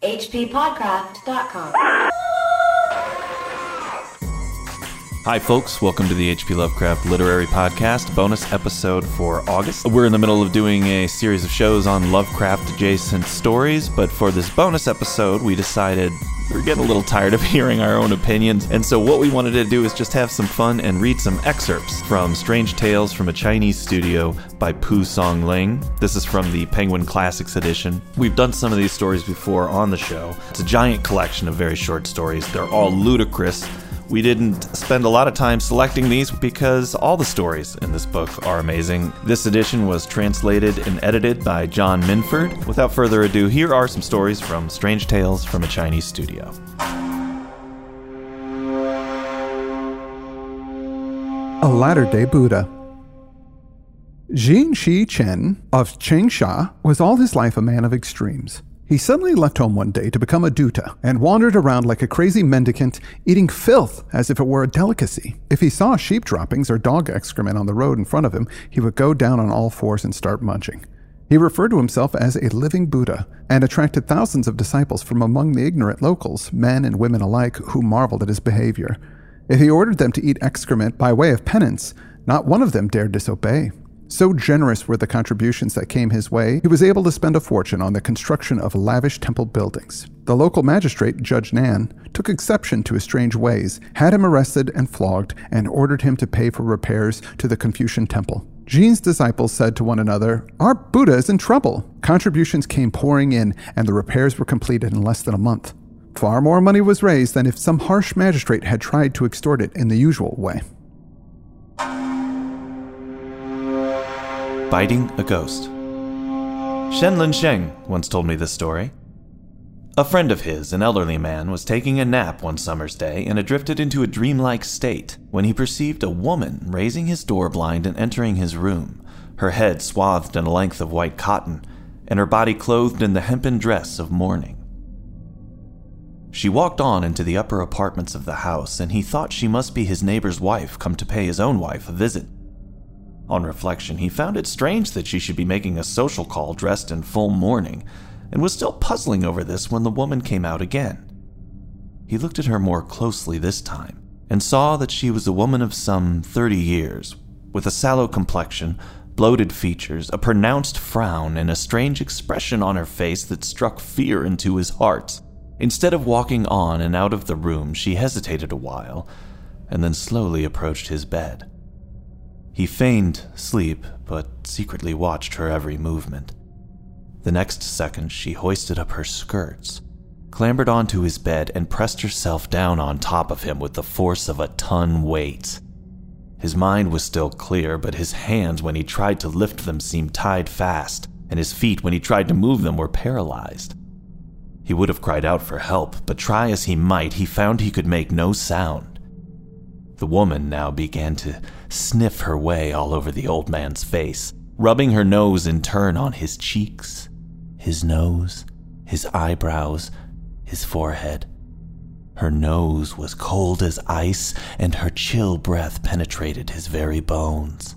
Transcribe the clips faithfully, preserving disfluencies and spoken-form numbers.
h p podcraft dot com. Hi folks, welcome to the H P Lovecraft Literary Podcast, bonus episode for August. We're in the middle of doing a series of shows on Lovecraft-adjacent stories, but for this bonus episode, we decided we were getting a little tired of hearing our own opinions, and so what we wanted to do is just have some fun and read some excerpts from Strange Tales from a Chinese Studio by Pu Song Ling. This is from the Penguin Classics edition. We've done some of these stories before on the show. It's a giant collection of very short stories. They're all ludicrous. We didn't spend a lot of time selecting these because all the stories in this book are amazing. This edition was translated and edited by John Minford. Without further ado, here are some stories from Strange Tales from a Chinese Studio. A Latter-day Buddha. Jin Shi Chen of Changsha was all his life a man of extremes. He suddenly left home one day to become a Dutta and wandered around like a crazy mendicant, eating filth as if it were a delicacy. If he saw sheep droppings or dog excrement on the road in front of him, he would go down on all fours and start munching. He referred to himself as a living Buddha and attracted thousands of disciples from among the ignorant locals, men and women alike, who marveled at his behavior. If he ordered them to eat excrement by way of penance, not one of them dared disobey. So generous were the contributions that came his way, he was able to spend a fortune on the construction of lavish temple buildings. The local magistrate, Judge Nan, took exception to his strange ways, had him arrested and flogged, and ordered him to pay for repairs to the Confucian temple. Jin's disciples said to one another, "Our Buddha is in trouble." Contributions came pouring in, and the repairs were completed in less than a month. Far more money was raised than if some harsh magistrate had tried to extort it in the usual way. Biting a Ghost. Shenlin Sheng once told me this story. A friend of his, an elderly man, was taking a nap one summer's day and had drifted into a dreamlike state when he perceived a woman raising his door blind and entering his room, her head swathed in a length of white cotton, and her body clothed in the hempen dress of mourning. She walked on into the upper apartments of the house, and he thought she must be his neighbor's wife come to pay his own wife a visit. On reflection, he found it strange that she should be making a social call dressed in full mourning, and was still puzzling over this when the woman came out again. He looked at her more closely this time, and saw that she was a woman of some thirty years, with a sallow complexion, bloated features, a pronounced frown, and a strange expression on her face that struck fear into his heart. Instead of walking on and out of the room, she hesitated a while, and then slowly approached his bed. He feigned sleep, but secretly watched her every movement. The next second, she hoisted up her skirts, clambered onto his bed, and pressed herself down on top of him with the force of a ton weight. His mind was still clear, but his hands, when he tried to lift them, seemed tied fast, and his feet, when he tried to move them, were paralyzed. He would have cried out for help, but try as he might, he found he could make no sound. The woman now began to sniff her way all over the old man's face, rubbing her nose in turn on his cheeks, his nose, his eyebrows, his forehead. Her nose was cold as ice, and her chill breath penetrated his very bones.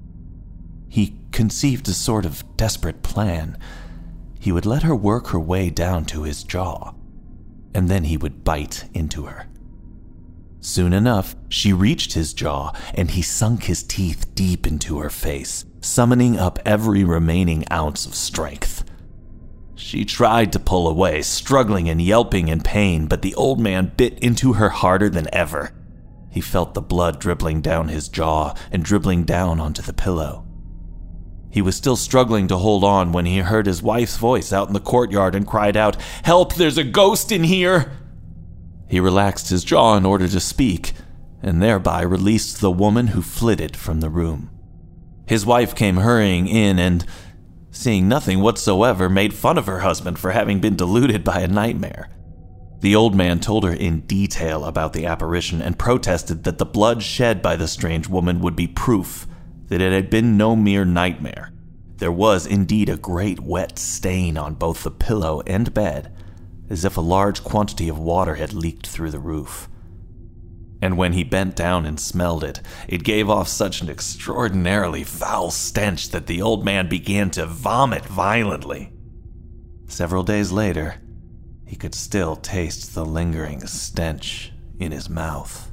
He conceived a sort of desperate plan. He would let her work her way down to his jaw, and then he would bite into her. Soon enough, she reached his jaw, and he sunk his teeth deep into her face, summoning up every remaining ounce of strength. She tried to pull away, struggling and yelping in pain, but the old man bit into her harder than ever. He felt the blood dribbling down his jaw and dribbling down onto the pillow. He was still struggling to hold on when he heard his wife's voice out in the courtyard and cried out, "Help, there's a ghost in here!" He relaxed his jaw in order to speak, and thereby released the woman who flitted from the room. His wife came hurrying in and, seeing nothing whatsoever, made fun of her husband for having been deluded by a nightmare. The old man told her in detail about the apparition and protested that the blood shed by the strange woman would be proof that it had been no mere nightmare. There was indeed a great wet stain on both the pillow and bed, as if a large quantity of water had leaked through the roof. And when he bent down and smelled it, it gave off such an extraordinarily foul stench that the old man began to vomit violently. Several days later, he could still taste the lingering stench in his mouth.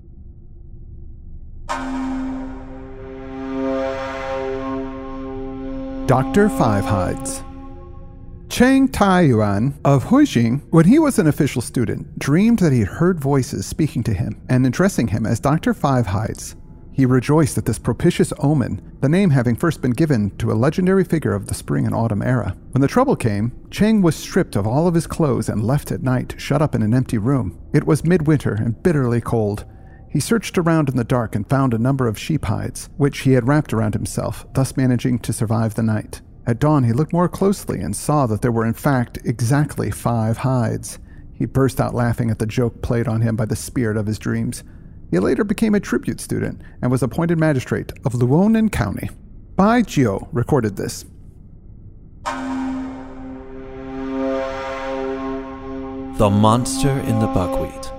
Doctor Fivehides. Chang Taiyuan of Huijing, when he was an official student, dreamed that he had heard voices speaking to him and addressing him as Doctor Fivehides. He rejoiced at this propitious omen, the name having first been given to a legendary figure of the spring and autumn era. When the trouble came, Chang was stripped of all of his clothes and left at night, shut up in an empty room. It was midwinter and bitterly cold. He searched around in the dark and found a number of sheep hides, which he had wrapped around himself, thus managing to survive the night. At dawn, he looked more closely and saw that there were in fact exactly five hides. He burst out laughing at the joke played on him by the spirit of his dreams. He later became a tribute student and was appointed magistrate of Luonan County. Bai Jiu recorded this. The Monster in the Buckwheat.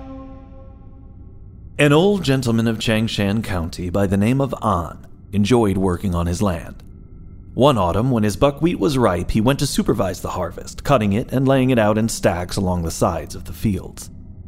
An old gentleman of Changshan County by the name of An enjoyed working on his land. One autumn, when his buckwheat was ripe, he went to supervise the harvest, cutting it and laying it out in stacks along the sides of the fields.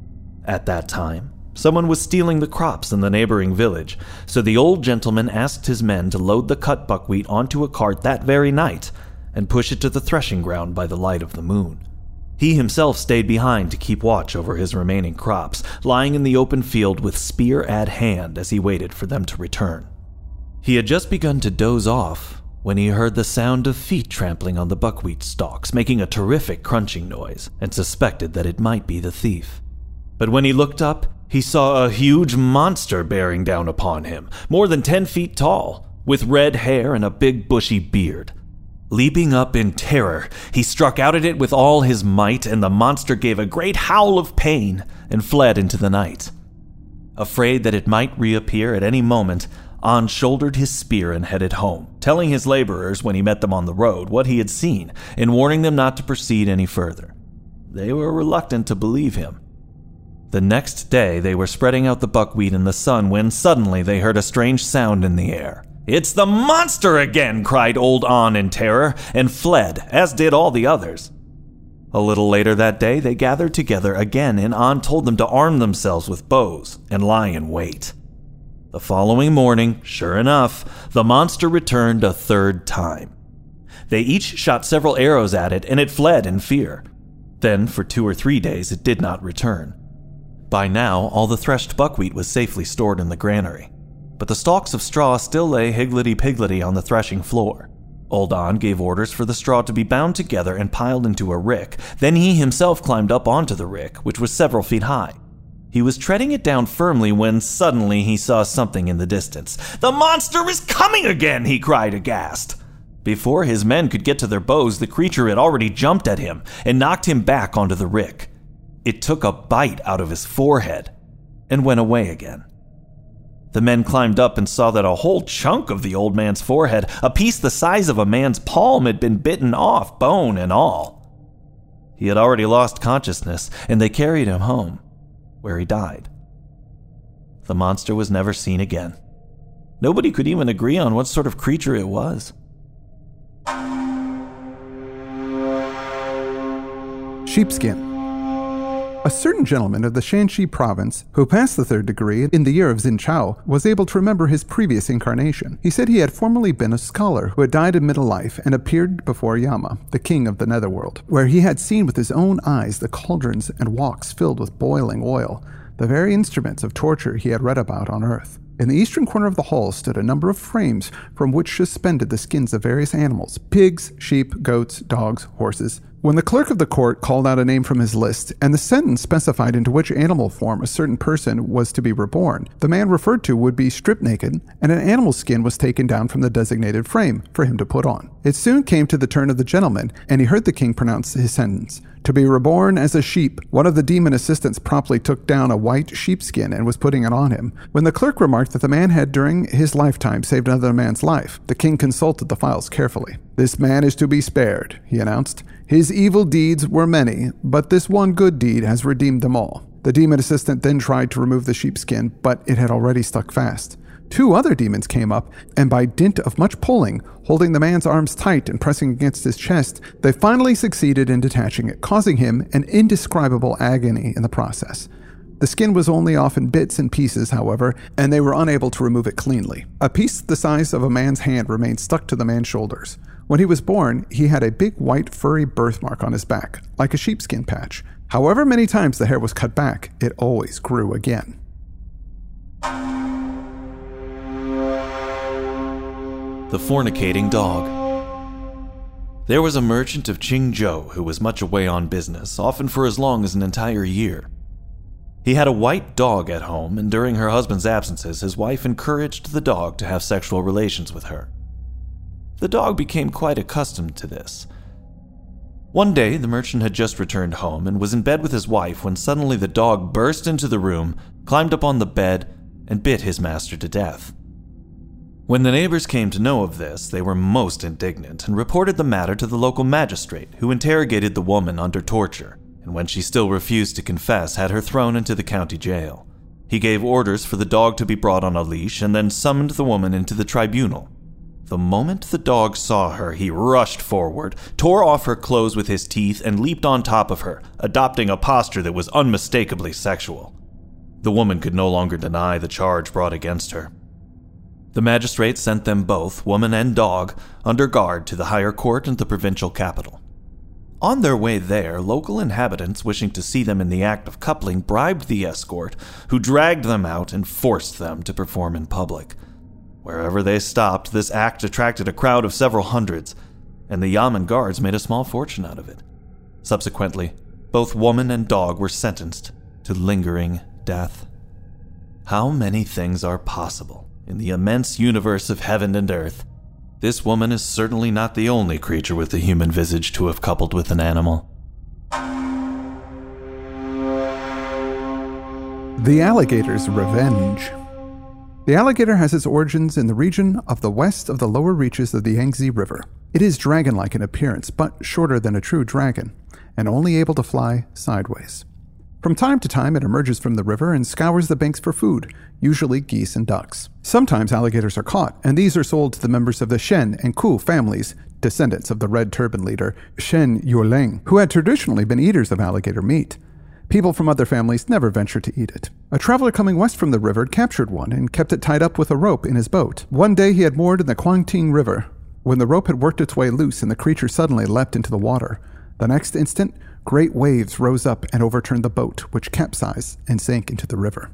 At that time, someone was stealing the crops in the neighboring village, so the old gentleman asked his men to load the cut buckwheat onto a cart that very night and push it to the threshing ground by the light of the moon. He himself stayed behind to keep watch over his remaining crops, lying in the open field with spear at hand as he waited for them to return. He had just begun to doze off when he heard the sound of feet trampling on the buckwheat stalks, making a terrific crunching noise, and suspected that it might be the thief. But when he looked up, he saw a huge monster bearing down upon him, more than ten feet tall, with red hair and a big bushy beard. Leaping up in terror, he struck out at it with all his might, and the monster gave a great howl of pain and fled into the night. Afraid that it might reappear at any moment, An shouldered his spear and headed home, telling his laborers when he met them on the road what he had seen and warning them not to proceed any further. They were reluctant to believe him. The next day they were spreading out the buckwheat in the sun when suddenly they heard a strange sound in the air. "It's the monster again!" cried old An in terror, and fled, as did all the others. A little later that day they gathered together again, and An told them to arm themselves with bows and lie in wait. The following morning, sure enough, the monster returned a third time. They each shot several arrows at it, and it fled in fear. Then, for two or three days, it did not return. By now, all the threshed buckwheat was safely stored in the granary, but the stalks of straw still lay higgledy-piggledy on the threshing floor. Old An gave orders for the straw to be bound together and piled into a rick. Then he himself climbed up onto the rick, which was several feet high. He was treading it down firmly when suddenly he saw something in the distance. "The monster is coming again!" he cried aghast. Before his men could get to their bows, the creature had already jumped at him and knocked him back onto the rick. It took a bite out of his forehead and went away again. The men climbed up and saw that a whole chunk of the old man's forehead, a piece the size of a man's palm, had been bitten off, bone and all. He had already lost consciousness, and they carried him home, where he died. The monster was never seen again. Nobody could even agree on what sort of creature it was. Sheepskin. A certain gentleman of the Shanxi province, who passed the third degree in the year of Xinchao, was able to remember his previous incarnation. He said he had formerly been a scholar who had died in middle life and appeared before Yama, the king of the netherworld, where he had seen with his own eyes the cauldrons and walks filled with boiling oil, the very instruments of torture he had read about on earth. In the eastern corner of the hall stood a number of frames from which suspended the skins of various animals: pigs, sheep, goats, dogs, horses. When the clerk of the court called out a name from his list, and the sentence specified into which animal form a certain person was to be reborn, the man referred to would be stripped naked, and an animal skin was taken down from the designated frame for him to put on. It soon came to the turn of the gentleman, and he heard the king pronounce his sentence: "To be reborn as a sheep." One of the demon assistants promptly took down a white sheepskin and was putting it on him. When the clerk remarked that the man had during his lifetime saved another man's life, the king consulted the files carefully. "This man is to be spared," he announced. "His evil deeds were many, but this one good deed has redeemed them all." The demon assistant then tried to remove the sheepskin, but it had already stuck fast. Two other demons came up, and by dint of much pulling, holding the man's arms tight and pressing against his chest, they finally succeeded in detaching it, causing him an indescribable agony in the process. The skin was only off in bits and pieces, however, and they were unable to remove it cleanly. A piece the size of a man's hand remained stuck to the man's shoulders. When he was born, he had a big white furry birthmark on his back, like a sheepskin patch. However many times the hair was cut back, it always grew again. The Fornicating Dog. There was a merchant of Qingzhou who was much away on business, often for as long as an entire year. He had a white dog at home, and during her husband's absences, his wife encouraged the dog to have sexual relations with her. The dog became quite accustomed to this. One day, the merchant had just returned home and was in bed with his wife when suddenly the dog burst into the room, climbed up on the bed, and bit his master to death. When the neighbors came to know of this, they were most indignant and reported the matter to the local magistrate, who interrogated the woman under torture, and when she still refused to confess, had her thrown into the county jail. He gave orders for the dog to be brought on a leash and then summoned the woman into the tribunal. The moment the dog saw her, he rushed forward, tore off her clothes with his teeth, and leaped on top of her, adopting a posture that was unmistakably sexual. The woman could no longer deny the charge brought against her. The magistrate sent them both, woman and dog, under guard to the higher court and the provincial capital. On their way there, local inhabitants wishing to see them in the act of coupling bribed the escort, who dragged them out and forced them to perform in public. Wherever they stopped, this act attracted a crowd of several hundreds, and the Yamen guards made a small fortune out of it. Subsequently, both woman and dog were sentenced to lingering death. How many things are possible in the immense universe of heaven and earth? This woman is certainly not the only creature with a human visage to have coupled with an animal. The alligator's revenge. The alligator has its origins in the region of the west of the lower reaches of the Yangtze River. It is dragon-like in appearance, but shorter than a true dragon, and only able to fly sideways. From time to time, it emerges from the river and scours the banks for food, usually geese and ducks. Sometimes alligators are caught, and these are sold to the members of the Shen and Ku families, descendants of the red turban leader Shen Yuling, who had traditionally been eaters of alligator meat. People from other families never ventured to eat it. A traveler coming west from the river captured one and kept it tied up with a rope in his boat. One day he had moored in the Quangting River. When the rope had worked its way loose and the creature suddenly leapt into the water, the next instant, great waves rose up and overturned the boat, which capsized and sank into the river.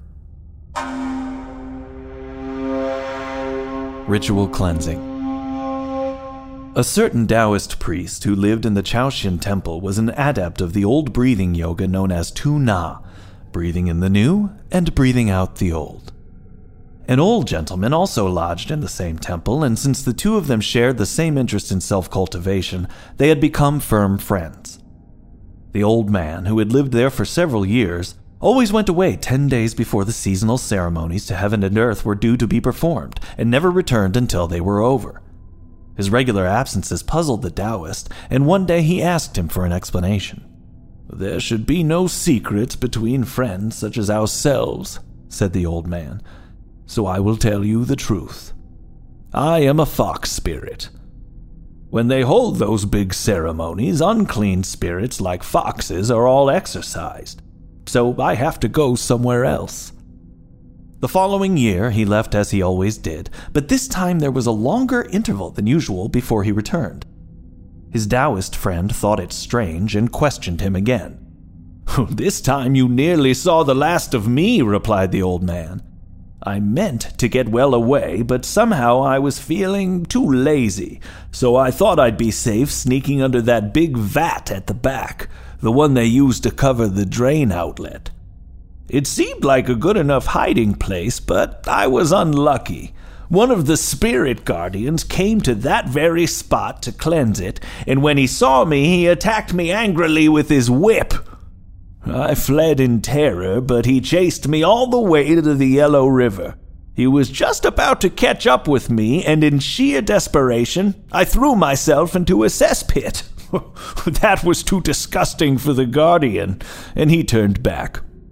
Ritual cleansing. A certain Taoist priest who lived in the Chaoxian temple was an adept of the old breathing yoga known as Tu Na, breathing in the new and breathing out the old. An old gentleman also lodged in the same temple, and since the two of them shared the same interest in self-cultivation, they had become firm friends. The old man, who had lived there for several years, always went away ten days before the seasonal ceremonies to heaven and earth were due to be performed, and never returned until they were over. His regular absences puzzled the Taoist, and one day he asked him for an explanation. "There should be no secrets between friends such as ourselves," said the old man, "so I will tell you the truth. I am a fox spirit. When they hold those big ceremonies, unclean spirits like foxes are all exorcised, so I have to go somewhere else." The following year, he left as he always did, but this time there was a longer interval than usual before he returned. His Taoist friend thought it strange and questioned him again. "This time you nearly saw the last of me," replied the old man. "I meant to get well away, but somehow I was feeling too lazy, so I thought I'd be safe sneaking under that big vat at the back, the one they use to cover the drain outlet. It seemed like a good enough hiding place, but I was unlucky. One of the spirit guardians came to that very spot to cleanse it, and when he saw me, he attacked me angrily with his whip. I fled in terror, but he chased me all the way to the Yellow River. He was just about to catch up with me, and in sheer desperation, I threw myself into a cesspit. That was too disgusting for the guardian, and he turned back.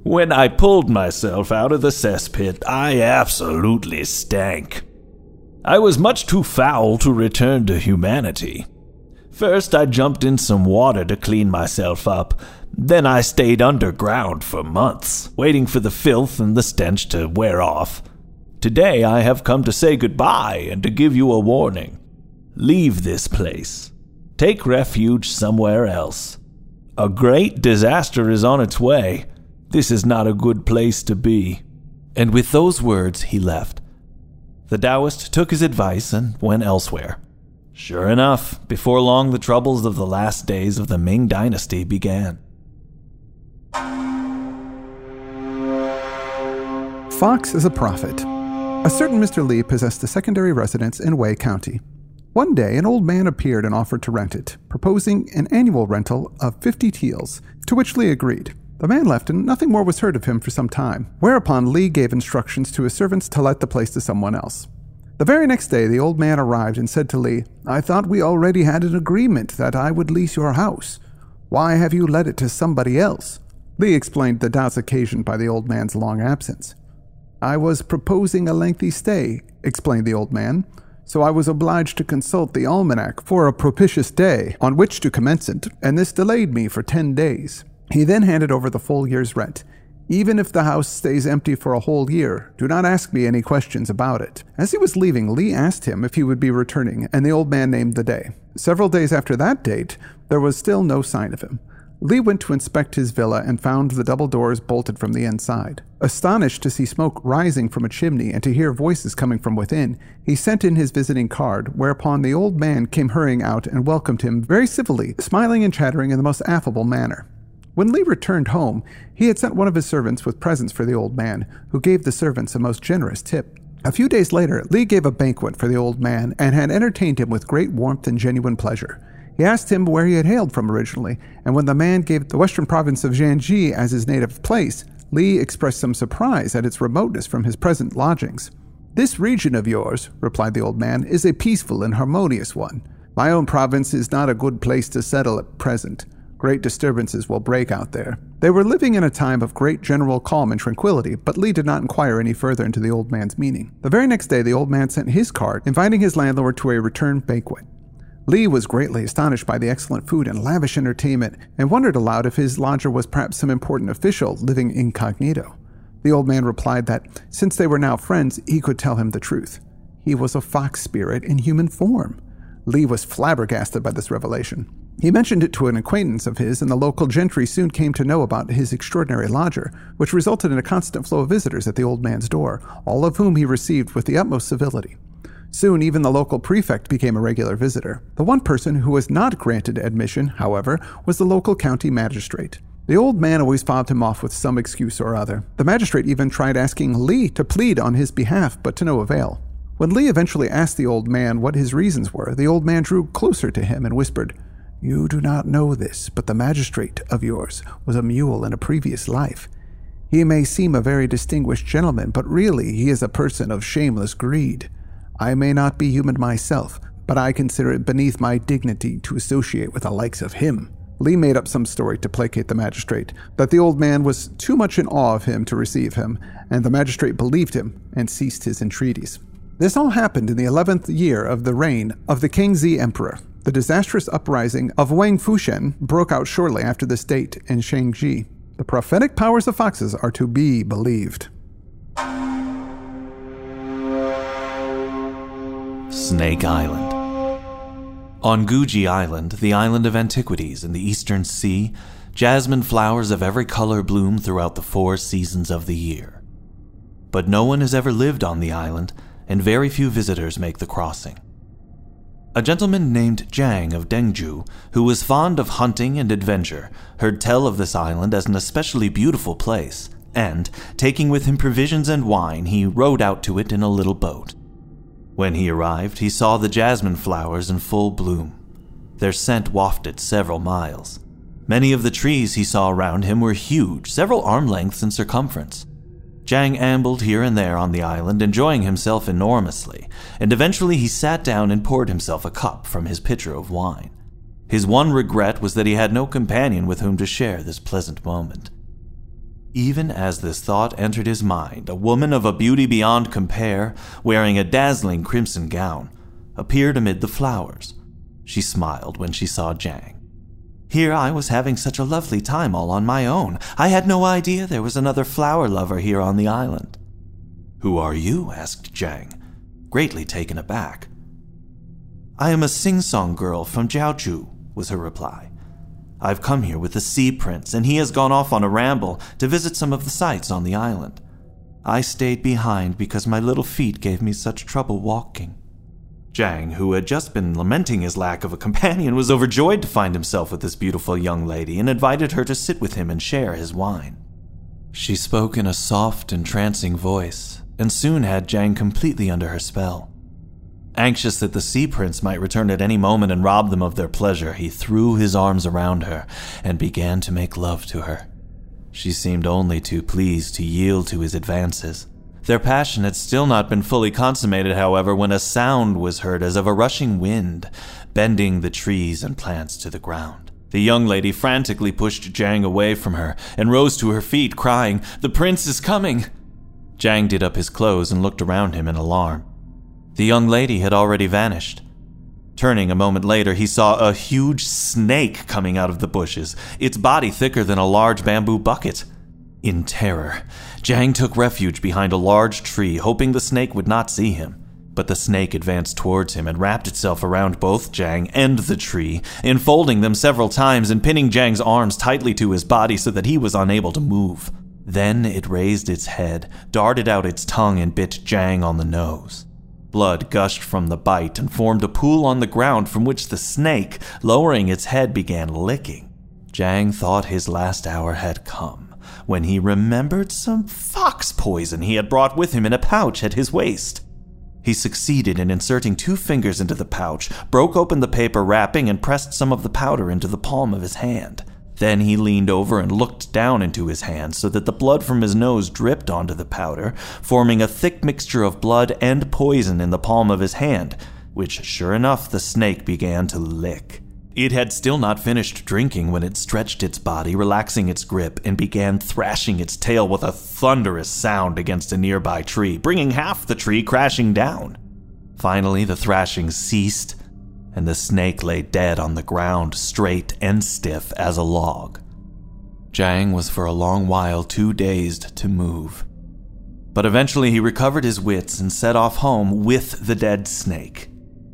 When I pulled myself out of the cesspit, I absolutely stank. I was much too foul to return to humanity. First, I jumped in some water to clean myself up. Then I stayed underground for months, waiting for the filth and the stench to wear off. Today, I have come to say goodbye and to give you a warning. Leave this place. Take refuge somewhere else. A great disaster is on its way. This is not a good place to be." And with those words, he left. The Taoist took his advice and went elsewhere. Sure enough, before long the troubles of the last days of the Ming Dynasty began. Fox is a prophet. A certain Mister Li possessed a secondary residence in Wei County. One day, an old man appeared and offered to rent it, proposing an annual rental of fifty taels, to which Li agreed. The man left, and nothing more was heard of him for some time, whereupon Li gave instructions to his servants to let the place to someone else. The very next day, the old man arrived and said to Li, "I thought we already had an agreement that I would lease your house. Why have you let it to somebody else?" Li explained the doubts occasioned by the old man's long absence. "I was proposing a lengthy stay," explained the old man, "so I was obliged to consult the almanac for a propitious day on which to commence it, and this delayed me for ten days. He then handed over the full year's rent. "Even if the house stays empty for a whole year, do not ask me any questions about it." As he was leaving, Li asked him if he would be returning, and the old man named the day. Several days after that date, there was still no sign of him. Li went to inspect his villa and found the double doors bolted from the inside. Astonished to see smoke rising from a chimney and to hear voices coming from within, he sent in his visiting card, whereupon the old man came hurrying out and welcomed him very civilly, smiling and chattering in the most affable manner. When Li returned home, he had sent one of his servants with presents for the old man, who gave the servants a most generous tip. A few days later, Li gave a banquet for the old man and had entertained him with great warmth and genuine pleasure. He asked him where he had hailed from originally, and when the man gave the western province of Jiangxi as his native place, Li expressed some surprise at its remoteness from his present lodgings. "This region of yours," replied the old man, "is a peaceful and harmonious one. My own province is not a good place to settle at present. Great disturbances will break out there." They were living in a time of great general calm and tranquility, but Li did not inquire any further into the old man's meaning. The very next day, the old man sent his card, inviting his landlord to a return banquet. Li was greatly astonished by the excellent food and lavish entertainment, and wondered aloud if his lodger was perhaps some important official living incognito. The old man replied that, since they were now friends, he could tell him the truth. He was a fox spirit in human form. Li was flabbergasted by this revelation. He mentioned it to an acquaintance of his, and the local gentry soon came to know about his extraordinary lodger, which resulted in a constant flow of visitors at the old man's door, all of whom he received with the utmost civility. Soon even the local prefect became a regular visitor. The one person who was not granted admission, however, was the local county magistrate. The old man always fobbed him off with some excuse or other. The magistrate even tried asking Li to plead on his behalf, but to no avail. When Li eventually asked the old man what his reasons were, the old man drew closer to him and whispered, "You do not know this, but the magistrate of yours was a mule in a previous life. He may seem a very distinguished gentleman, but really he is a person of shameless greed. I may not be human myself, but I consider it beneath my dignity to associate with the likes of him." Li made up some story to placate the magistrate, that the old man was too much in awe of him to receive him, and the magistrate believed him and ceased his entreaties. This all happened in the eleventh year of the reign of the Kangxi Emperor. The disastrous uprising of Wang Fushen broke out shortly after this date in Shangji. The prophetic powers of foxes are to be believed. Snake Island. On Guji Island, the island of antiquities in the eastern sea, jasmine flowers of every color bloom throughout the four seasons of the year. But no one has ever lived on the island, and very few visitors make the crossing. A gentleman named Jiang of Dengju, who was fond of hunting and adventure, heard tell of this island as an especially beautiful place, and, taking with him provisions and wine, he rowed out to it in a little boat. When he arrived, he saw the jasmine flowers in full bloom. Their scent wafted several miles. Many of the trees he saw around him were huge, several arm lengths in circumference. Jiang ambled here and there on the island, enjoying himself enormously, and eventually he sat down and poured himself a cup from his pitcher of wine. His one regret was that he had no companion with whom to share this pleasant moment. Even as this thought entered his mind, a woman of a beauty beyond compare, wearing a dazzling crimson gown, appeared amid the flowers. She smiled when she saw Jang. Here I was having such a lovely time all on my own. I had no idea there was another flower lover here on the island. Who are you? Asked Jang, greatly taken aback. I am a sing-song girl from Jiaoju, was her reply. I've come here with the Sea Prince, and he has gone off on a ramble to visit some of the sights on the island. I stayed behind because my little feet gave me such trouble walking. Jang, who had just been lamenting his lack of a companion, was overjoyed to find himself with this beautiful young lady and invited her to sit with him and share his wine. She spoke in a soft, entrancing voice, and soon had Jang completely under her spell. Anxious that the Sea Prince might return at any moment and rob them of their pleasure, he threw his arms around her and began to make love to her. She seemed only too pleased to yield to his advances. Their passion had still not been fully consummated, however, when a sound was heard as of a rushing wind, bending the trees and plants to the ground. The young lady frantically pushed Jang away from her and rose to her feet, crying, "The prince is coming!" Jang did up his clothes and looked around him in alarm. The young lady had already vanished. Turning a moment later, he saw a huge snake coming out of the bushes, its body thicker than a large bamboo bucket. In terror, Jang took refuge behind a large tree, hoping the snake would not see him. But the snake advanced towards him and wrapped itself around both Jang and the tree, enfolding them several times and pinning Jang's arms tightly to his body so that he was unable to move. Then it raised its head, darted out its tongue, and bit Jang on the nose. Blood gushed from the bite and formed a pool on the ground from which the snake, lowering its head, began licking. Jang thought his last hour had come when he remembered some fox poison he had brought with him in a pouch at his waist. He succeeded in inserting two fingers into the pouch, broke open the paper wrapping, and pressed some of the powder into the palm of his hand. Then he leaned over and looked down into his hand so that the blood from his nose dripped onto the powder, forming a thick mixture of blood and poison in the palm of his hand, which, sure enough, the snake began to lick. It had still not finished drinking when it stretched its body, relaxing its grip, and began thrashing its tail with a thunderous sound against a nearby tree, bringing half the tree crashing down. Finally, the thrashing ceased, and the snake lay dead on the ground, straight and stiff as a log. Jang was for a long while too dazed to move. But eventually he recovered his wits and set off home with the dead snake.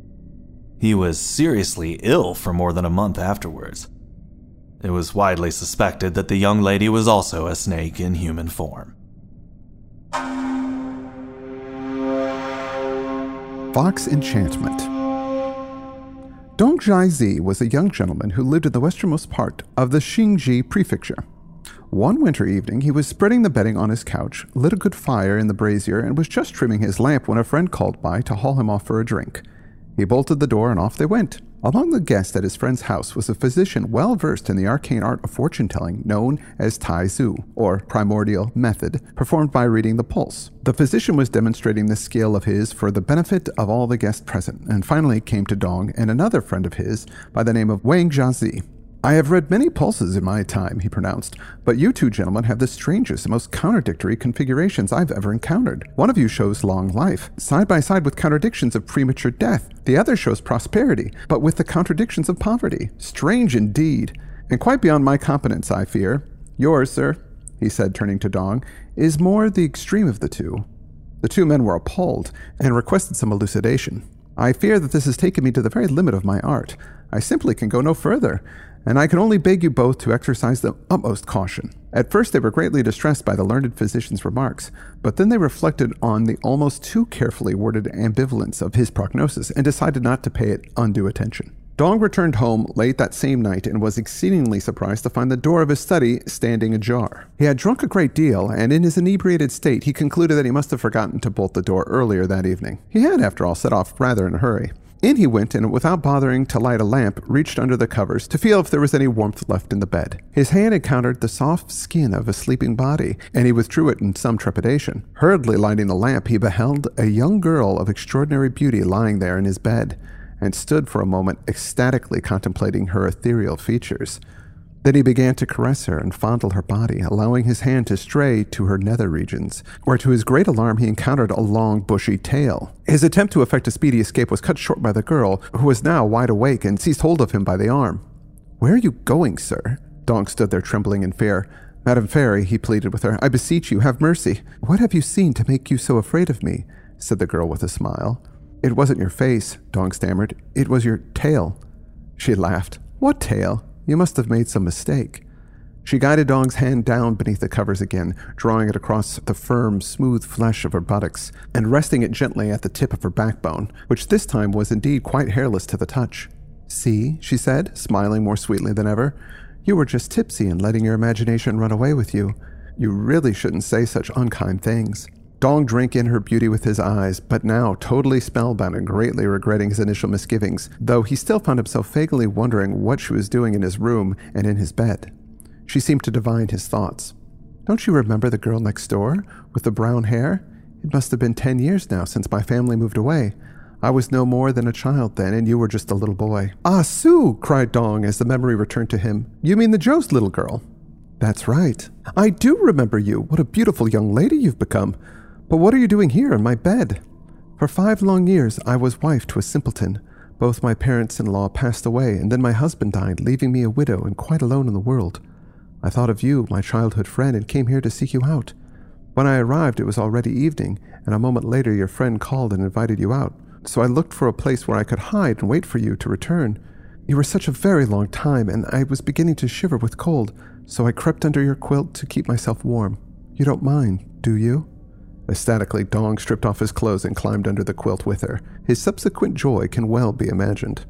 He was seriously ill for more than a month afterwards. It was widely suspected that the young lady was also a snake in human form. Fox Enchantment. Dong Jiazi was a young gentleman who lived in the westernmost part of the Xingji prefecture. One winter evening, he was spreading the bedding on his couch, lit a good fire in the brazier, and was just trimming his lamp when a friend called by to haul him off for a drink. He bolted the door and off they went. Among the guests at his friend's house was a physician well versed in the arcane art of fortune-telling known as Tai Zu, or primordial method, performed by reading the pulse. The physician was demonstrating this skill of his for the benefit of all the guests present, and finally came to Dong and another friend of his by the name of Wang Jiazi. "I have read many pulses in my time," he pronounced, "but you two gentlemen have the strangest and most contradictory configurations I've ever encountered. One of you shows long life, side by side with contradictions of premature death. The other shows prosperity, but with the contradictions of poverty. Strange indeed, and quite beyond my competence, I fear. Yours, sir," he said, turning to Dong, "is more the extreme of the two." The two men were appalled and requested some elucidation. "I fear that this has taken me to the very limit of my art. I simply can go no further, and I can only beg you both to exercise the utmost caution." At first they were greatly distressed by the learned physician's remarks, but then they reflected on the almost too carefully worded ambivalence of his prognosis and decided not to pay it undue attention. Dong returned home late that same night and was exceedingly surprised to find the door of his study standing ajar. He had drunk a great deal, and in his inebriated state he concluded that he must have forgotten to bolt the door earlier that evening. He had, after all, set off rather in a hurry. In he went, and without bothering to light a lamp, reached under the covers to feel if there was any warmth left in the bed. His hand encountered the soft skin of a sleeping body, and he withdrew it in some trepidation. Hurriedly lighting the lamp, he beheld a young girl of extraordinary beauty lying there in his bed, and stood for a moment ecstatically contemplating her ethereal features. Then he began to caress her and fondle her body, allowing his hand to stray to her nether regions, where to his great alarm he encountered a long, bushy tail. His attempt to effect a speedy escape was cut short by the girl, who was now wide awake and seized hold of him by the arm. "Where are you going, sir?" Dong stood there trembling in fear. "Madame Fairy," he pleaded with her, "I beseech you, have mercy." "What have you seen to make you so afraid of me?" said the girl with a smile. "It wasn't your face," Dong stammered. "It was your tail." She laughed. "What tail? You must have made some mistake." She guided Dong's hand down beneath the covers again, drawing it across the firm, smooth flesh of her buttocks, and resting it gently at the tip of her backbone, which this time was indeed quite hairless to the touch. "See," she said, smiling more sweetly than ever, "you were just tipsy and letting your imagination run away with you. You really shouldn't say such unkind things." Dong drank in her beauty with his eyes, but now totally spellbound and greatly regretting his initial misgivings, though he still found himself vaguely wondering what she was doing in his room and in his bed. She seemed to divine his thoughts. "Don't you remember the girl next door, with the brown hair? It must have been ten years now since my family moved away. I was no more than a child then, and you were just a little boy." "Ah, Sue!" cried Dong as the memory returned to him. "You mean the Joe's little girl?" "That's right. I do remember you. What a beautiful young lady you've become. But what are you doing here in my bed?" "For five long years I was wife to a simpleton. Both my parents-in-law passed away, and then my husband died, leaving me a widow and quite alone in the world. I thought of you, my childhood friend, and came here to seek you out. When I arrived, it was already evening, and a moment later your friend called and invited you out. So I looked for a place where I could hide and wait for you to return. You were such a very long time, and I was beginning to shiver with cold, so I crept under your quilt to keep myself warm. You don't mind, do you?" Ecstatically, Dong stripped off his clothes and climbed under the quilt with her. His subsequent joy can well be imagined.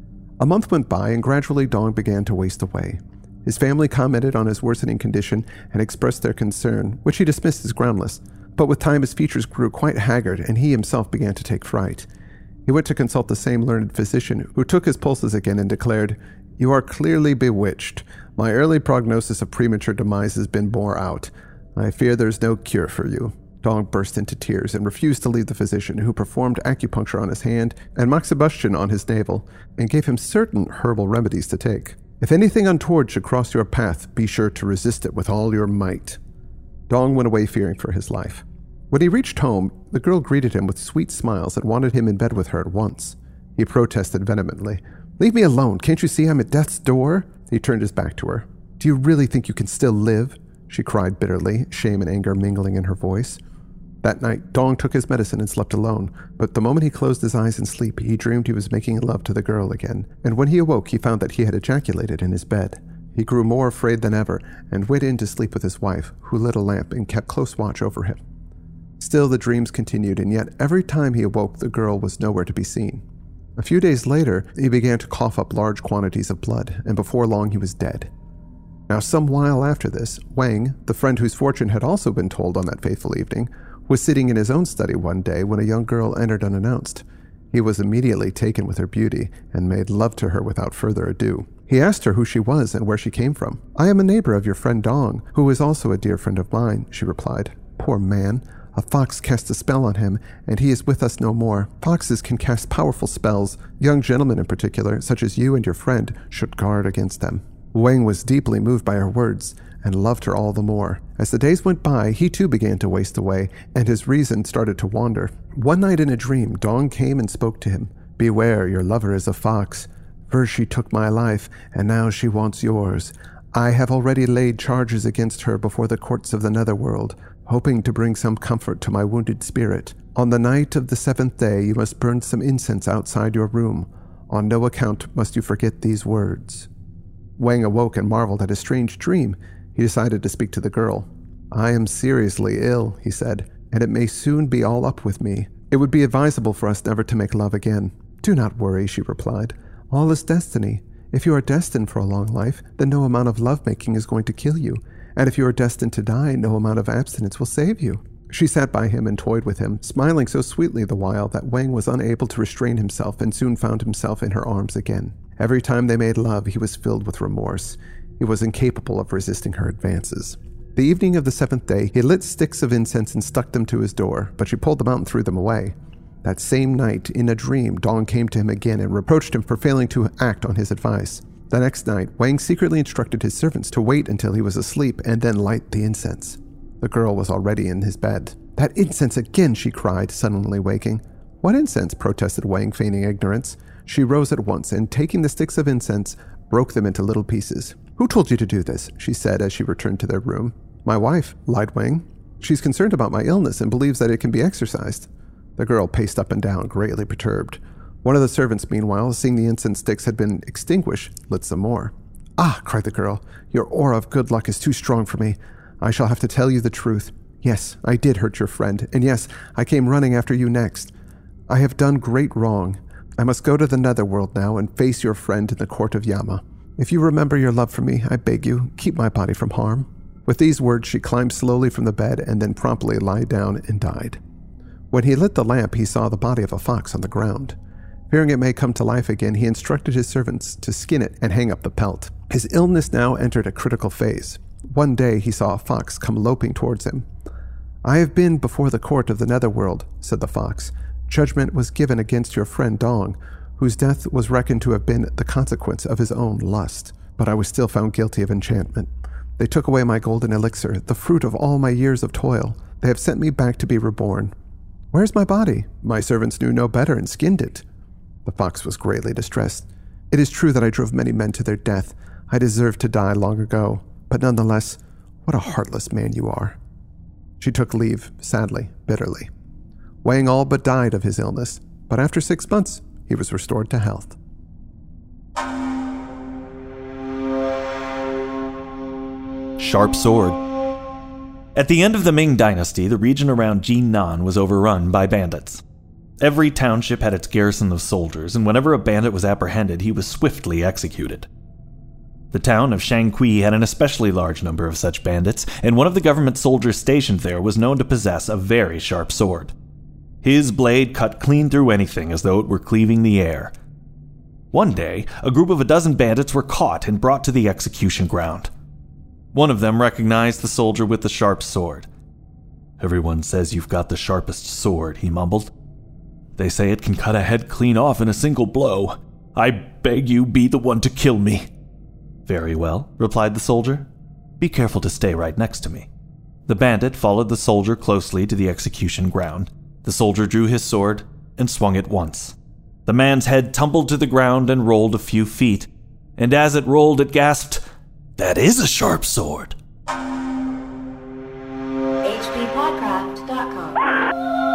A month went by, and gradually Dong began to waste away. His family commented on his worsening condition and expressed their concern, which he dismissed as groundless. But with time his features grew quite haggard, and he himself began to take fright. He went to consult the same learned physician, who took his pulses again and declared, "You are clearly bewitched. My early prognosis of premature demise has been bore out. I fear there's no cure for you." Dong burst into tears and refused to leave the physician, who performed acupuncture on his hand and moxibustion on his navel, and gave him certain herbal remedies to take. "If anything untoward should cross your path, be sure to resist it with all your might." Dong went away fearing for his life. When he reached home, the girl greeted him with sweet smiles and wanted him in bed with her at once. He protested vehemently. "Leave me alone, can't you see I'm at death's door?" He turned his back to her. "Do you really think you can still live?" she cried bitterly, shame and anger mingling in her voice. That night, Dong took his medicine and slept alone, but the moment he closed his eyes in sleep, he dreamed he was making love to the girl again, and when he awoke, he found that he had ejaculated in his bed. He grew more afraid than ever, and went in to sleep with his wife, who lit a lamp and kept close watch over him. Still, the dreams continued, and yet every time he awoke, the girl was nowhere to be seen. A few days later, he began to cough up large quantities of blood, and before long he was dead. Now, some while after this, Wang, the friend whose fortune had also been told on that fateful evening, was sitting in his own study one day when a young girl entered unannounced. He was immediately taken with her beauty and made love to her without further ado. He asked her who she was and where she came from. "I am a neighbor of your friend Dong, who is also a dear friend of mine," she replied. "Poor man. A fox cast a spell on him, and he is with us no more. Foxes can cast powerful spells. Young gentlemen in particular, such as you and your friend, should guard against them." Wang was deeply moved by her words, and loved her all the more. As the days went by, he too began to waste away, and his reason started to wander. One night in a dream, Dong came and spoke to him. "Beware, your lover is a fox. First she took my life, and now she wants yours. I have already laid charges against her before the courts of the netherworld, hoping to bring some comfort to my wounded spirit. On the night of the seventh day, you must burn some incense outside your room. On no account must you forget these words." Wang awoke and marveled at his strange dream. He decided to speak to the girl. "I am seriously ill," he said, "and it may soon be all up with me. It would be advisable for us never to make love again." "Do not worry," she replied. "All is destiny. If you are destined for a long life, then no amount of lovemaking is going to kill you. And if you are destined to die, no amount of abstinence will save you." She sat by him and toyed with him, smiling so sweetly the while that Wang was unable to restrain himself and soon found himself in her arms again. Every time they made love, he was filled with remorse. He was incapable of resisting her advances. The evening of the seventh day, he lit sticks of incense and stuck them to his door, but she pulled them out and threw them away. That same night, in a dream, Dong came to him again and reproached him for failing to act on his advice. The next night, Wang secretly instructed his servants to wait until he was asleep and then light the incense. The girl was already in his bed. "That incense again," she cried, suddenly waking. "What incense?" protested Wang, feigning ignorance. She rose at once and, taking the sticks of incense, broke them into little pieces. "Who told you to do this?" she said as she returned to their room. "My wife," lied Wang. "She's concerned about my illness and believes that it can be exorcised." The girl paced up and down, greatly perturbed. One of the servants, meanwhile, seeing the incense sticks had been extinguished, lit some more. "Ah," cried the girl, "your aura of good luck is too strong for me. I shall have to tell you the truth. Yes, I did hurt your friend, and yes, I came running after you next. I have done great wrong. I must go to the netherworld now and face your friend in the court of Yama. If you remember your love for me, I beg you, keep my body from harm." With these words, she climbed slowly from the bed and then promptly lay down and died. When he lit the lamp, he saw the body of a fox on the ground. Fearing it may come to life again, he instructed his servants to skin it and hang up the pelt. His illness now entered a critical phase. One day he saw a fox come loping towards him. "I have been before the court of the netherworld," said the fox. "Judgment was given against your friend Dong, whose death was reckoned to have been the consequence of his own lust. But I was still found guilty of enchantment. They took away my golden elixir, the fruit of all my years of toil. They have sent me back to be reborn. Where's my body? My servants knew no better and skinned it." The fox was greatly distressed. "It is true that I drove many men to their death. I deserved to die long ago. But nonetheless, what a heartless man you are." She took leave, sadly, bitterly. Wang all but died of his illness, but after six months, he was restored to health. Sharp Sword. At the end of the Ming Dynasty, the region around Jinan was overrun by bandits. Every township had its garrison of soldiers, and whenever a bandit was apprehended, he was swiftly executed. The town of Shangqi had an especially large number of such bandits, and one of the government soldiers stationed there was known to possess a very sharp sword. His blade cut clean through anything as though it were cleaving the air. One day, a group of a dozen bandits were caught and brought to the execution ground. One of them recognized the soldier with the sharp sword. "Everyone says you've got the sharpest sword," he mumbled. "They say it can cut a head clean off in a single blow. I beg you be the one to kill me." "Very well," replied the soldier. "Be careful to stay right next to me." The bandit followed the soldier closely to the execution ground. The soldier drew his sword and swung it once. The man's head tumbled to the ground and rolled a few feet, and as it rolled it gasped, "That is a sharp sword." H P Podcraft dot com